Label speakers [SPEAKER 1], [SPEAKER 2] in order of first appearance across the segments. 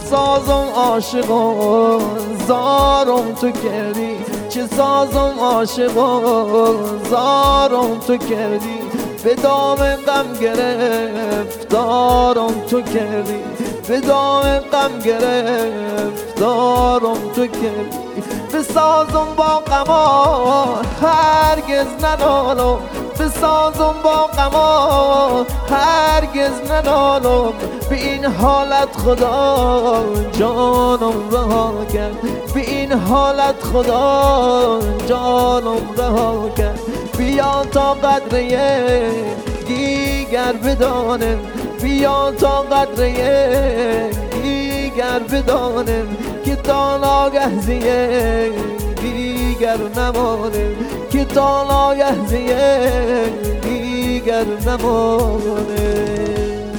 [SPEAKER 1] سازم عاشقان زارم تو کردی، چه سازم عاشقان زارم تو کردی، به دام غم گرفتارم تو کردی، به دام غم گرفتارم تو کردی. بسازم با غما هرگز ننالم، بسازم با غما هرگز ننالم، به این حالت خدا جانم رها کرد، به این حالت خدا جانم رها کرد. بیا تا قدره دیگر بدانم، بیا تا قدره دیگر بدانم، که تا ناگه زیه دیگر نمانم، که تا ناگه زیه دیگر نمانم.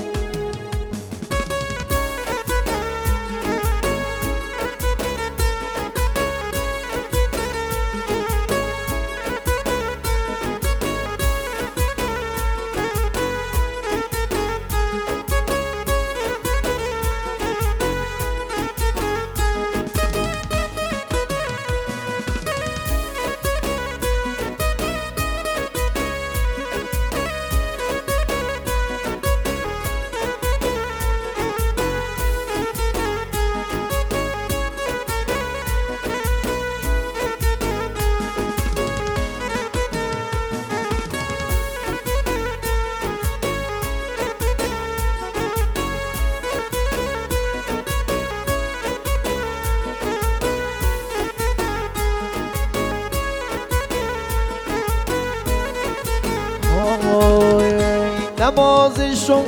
[SPEAKER 1] نمازشم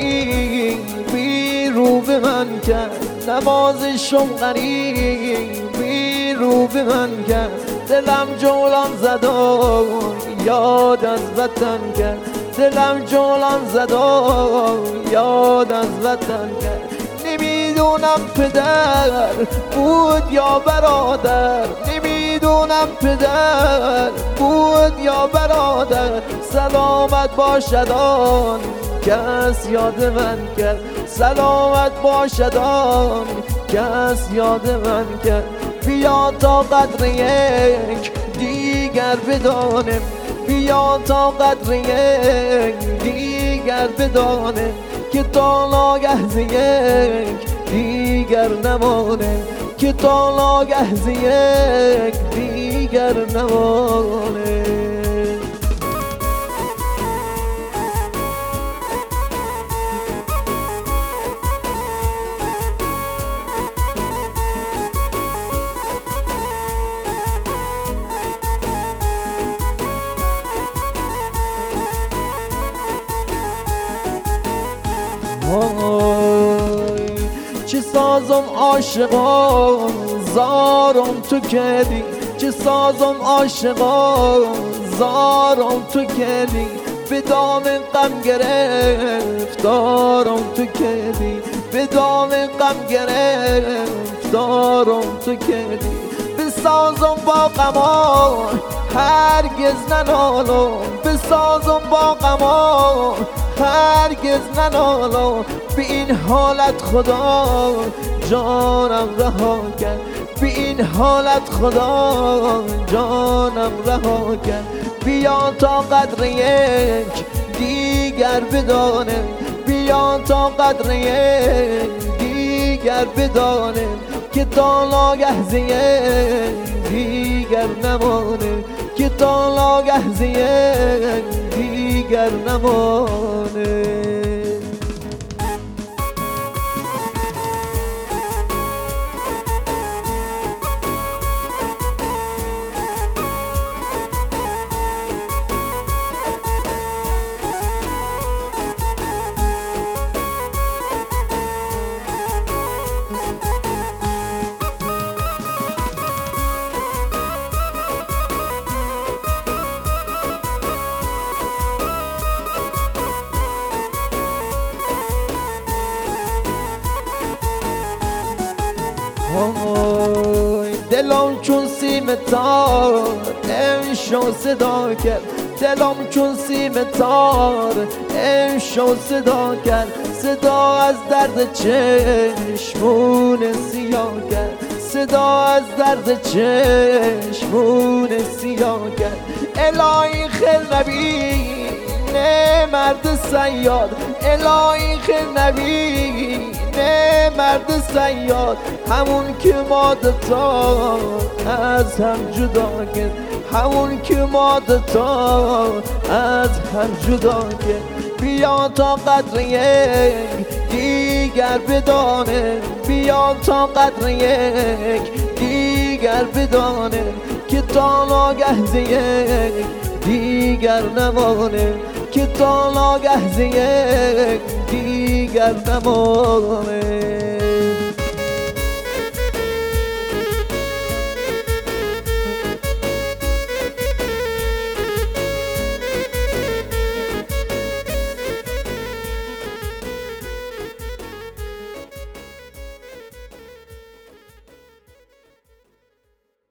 [SPEAKER 1] غریبی رو به من کرد، نمازشم غریبی رو به من کرد، دلم جولان زد و یاد از وطن کرد، دلم جولان زد و یاد از وطن کرد. نمیدونم پدر بود یا برادر، نمیدونم پدر بود یا برادر، سلامت باشد آن کس یاد من کرد، سلامت باشد آن کس یاد من کرد. بیا تا قدر یک دیگر بدانم، بیا تا قدر یک دیگر بدانم، که تا ناگه ز یک دیگر نمانه، که تا ناگه ز یک دیگر نمانه. چه سازم عاشقان زارم تو کردی، چه سازم عاشقان زارم تو کردی، به دام غم گرفتارم تو کردی، به دام غم گرفتارم تو کردی. بسازم با غما هرگز ننالم، بسازم با غما هرگز ننالم، به این حالت خدا جانم رها کرد، به این حالت خدا جانم رها کرد. بیا تا قدر یک دیگر بدانم، بیا تا قدر یک دیگر بدانم، که تا ناگه ز یک دیگر نمانم، که تا ناگه ز یک دیگر نمانه. دلم چون سیم تار نمیشو صدا کرد، دلم چون سیم تار عشق صدا کرد، صدا از درد چشمون سیاه کرد، صدا از درد چشمون سیاه کرد. الهی خیر نبی نه مرد صیاد، الهی خیر نبی نه مرد صیاد، همون که ما دوتا از هم جدا کرد، همون که ما دوتا از هم جدا کرد. بیا تا قدر یک دیگر بدانه، بیا تا قدر یک دیگر بدانه، که تا ناگه یک دیگر نمانه، که تا ناگه یک دیگر نمانه.